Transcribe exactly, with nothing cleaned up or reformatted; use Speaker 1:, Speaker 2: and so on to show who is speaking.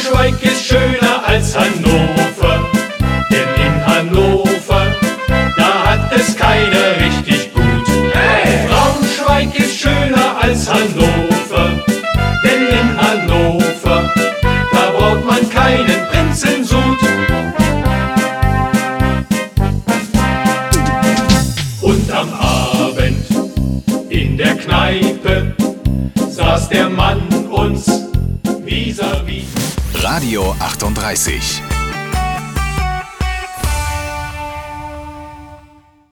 Speaker 1: Braunschweig ist schöner als Hannover, denn in Hannover, da hat es keiner richtig gut. Hey! Braunschweig ist schöner als Hannover, denn in Hannover, da braucht man keinen Prinzensud. Und am Abend in der Kneipe saß der Mann uns vis-à-vis.
Speaker 2: Radio achtunddreißig.